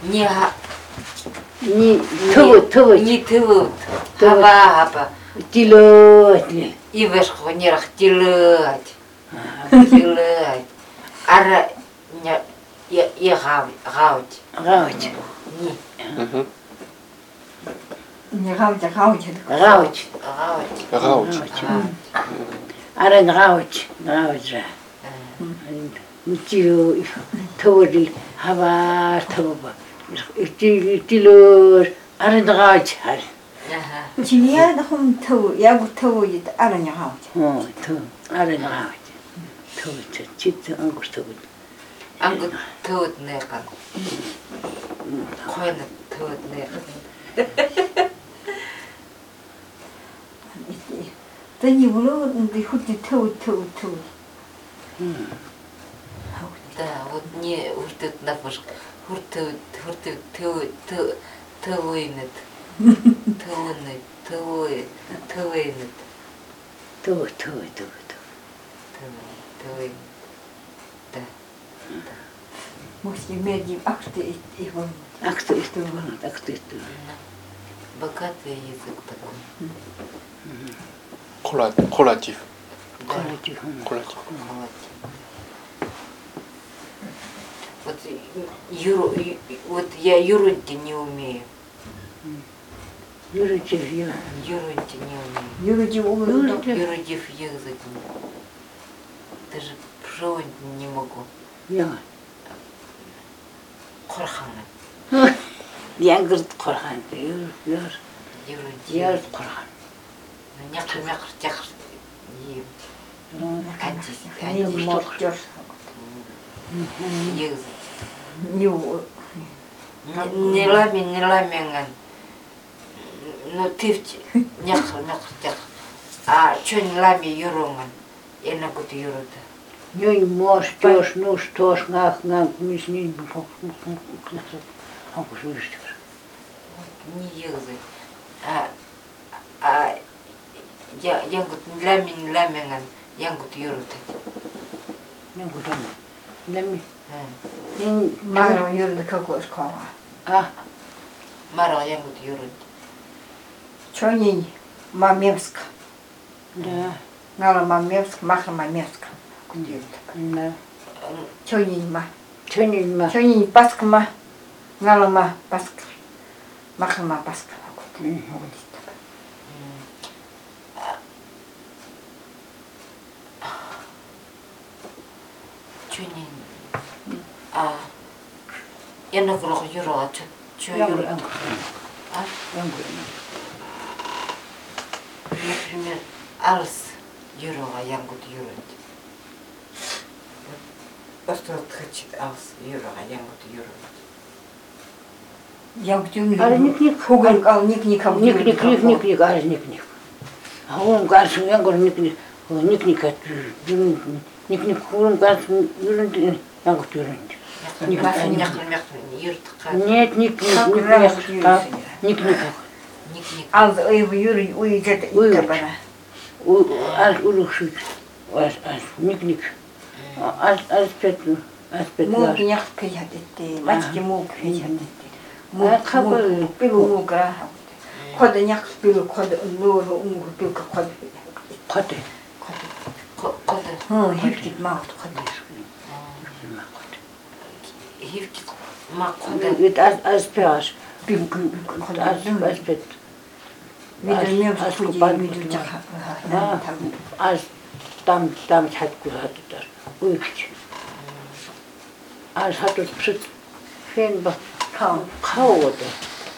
Не тывы. Хаба. Тилотли. И вешху нерах тилать. Ара я гауть. Рауть. Не рауть, а рауть. Рауть. Арен рауть. Рауть же. Тилу. Товари. Хаба. Товаба. Тилу. Арен рауть. Чия на хом тов, я бы тов и арен рауть. О, тов. Арен рауть. Тов. Чит ангуш тов. Ангут тот некан. Койна тот некан. Да не было, да хоть и тов. Да, вот не уртет на фуш. Уртет товойнет. Товойнет. Тов. Товойнет. Да. Может, меди акты и вон. А кто это было? А кто это? Богатый язык такой. Коллатив. Коллектив. Вот я юрунти не умею. Юридив я. Юрунти не умею. Юридив умею. Юридив язык. Даже пшевать не могу. Я. Корхана. Я говорю, Корхан. Юр. Я Корхан. Някыр тяхыр. Не можешь. Не ламенган. Но ты някыр тяхыр. А чё не лами юрунган? Я на кут юрута. Не можешь, тёж, ну что ж, нах, мы с ним. Не язык. Я говорю, ламенган. Я говорю, юрута. Я говорю, лами. Мама юрда какой школа. Мара, я говорю, юрута. Чё не Мамевск. Да. Нала Мамевск, Маха Мамевск. Да. Чё не ма. Чё не ма. Чё не Паскма. Нала ма Паск. Маха ма Паск. Чё не... Я на круг юра, чё юра? Например, Арс юра, я говорю, юра. Просто хочет Арс юра, я говорю, юра. Я говорю, Ар ник-ник. Хуган кал ник-ник. Ник-ник, ар ник-ник. А он гаршин, я говорю, ник-ник. Ник-ник, ник-ник, он гаршин, я говорю, юринт. Нет, ник-ник. Аз юри уйдет и кабана. Аз урушит. Аз ник-ник. Аз пет. Мог нях пиядете, мачки мог пиядете. Мог пилу мугра. Код нях пилу код лору уму пилка код. Коте. Хивкит маут код. Хивкит мак код. Вит аз пяш. Пилка код. Аз пет. Видел мев студии, видел джаха. Аз там хатку хатутар. Уйкч. Аз хатут пшит. Фен ба. Кауода.